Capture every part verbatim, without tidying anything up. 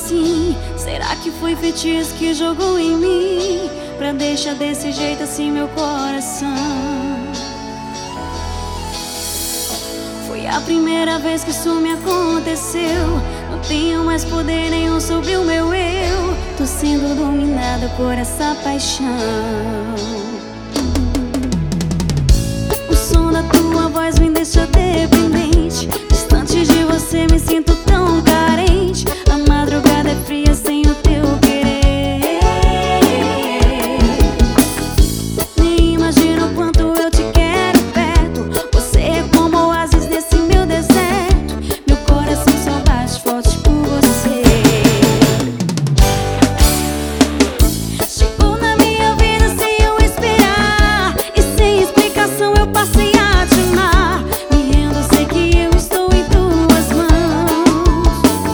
assim? Será que foi feitiço que jogou em mim pra deixar desse jeito assim meu coração? Foi a primeira vez que isso me aconteceu. Não tenho mais poder nenhum sobre o meu eu. Tô sendo dominada por essa paixão. O som da tua voz me deixa dependente. Distante de você me sinto tão carente. A madrugada é fria sem o teu querer. Nem imagino o quanto eu te quero perto. Você é como oásis nesse meu deserto. Meu coração só bate forte por você. Chegou na minha vida sem eu esperar, e sem explicação eu passei a te amar. Me rendo, sei que eu estou em tuas mãos.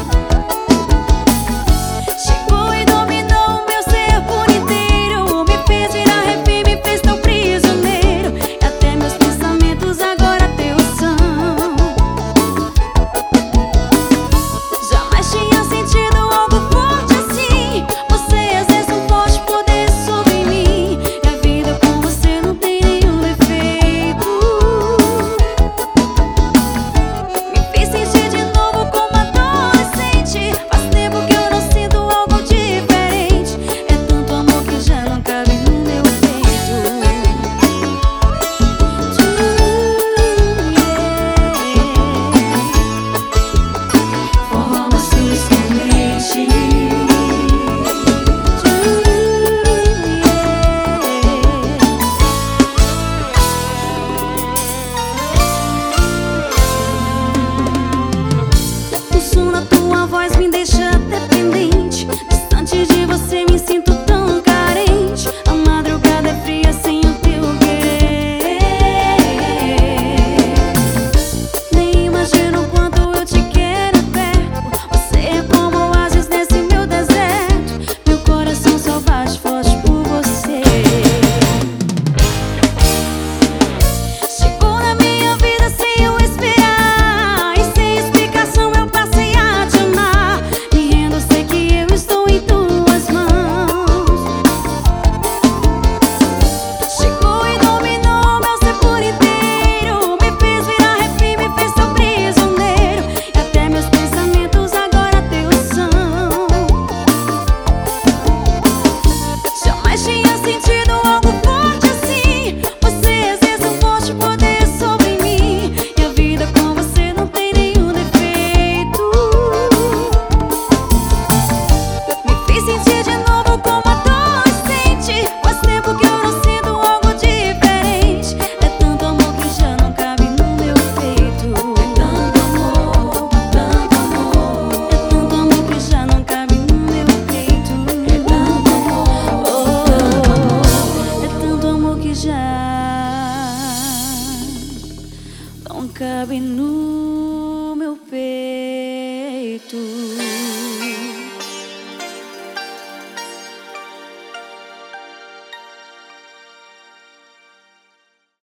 Chegou e dominou o meu ser por inteiro. Me fez virar refém, me fez teu prisioneiro. E até meus pensamentos agora teus são. Jamais tinha sentido algo forte assim. Você exerce um forte poder sobre mim. E a vida com você não tem nenhum defeito. Me fez sentir de novo como adolescente. Faz tempo que eu não sinto algo diferente. É tanto amor que já não cabe no meu peito. Forró musicalmente. O som da tua voz me deixa dependente. Distante de você me sinto tão carente. A madrugada é fria sem o teu querer. Nem imagino o quanto eu te quero perto. Você é como oásis nesse meu deserto. Meu coração só bate forte por você. Chegou na minha vida sem eu esperar, e sem explicação eu passei a te amar. Me rendo, sei que eu estou em tuas mãos. Chegou e dominou meu ser por inteiro. Me fez virar refém, me fez teu prisioneiro. E até meus pensamentos agora teus são. Jamais tinha sentido algo forte assim. Você exerce um forte poder sobre mim. E a vida com você não tem nenhum defeito. Me fez sentir de novo como adolescente. Faz tempo que eu não sinto algo diferente. É tanto amor que já não cabe no meu peito. É tanto amor, tanto amor. É tanto amor que já não cabe no meu peito. É tanto amor, é tanto amor que já não cabe no meu peito.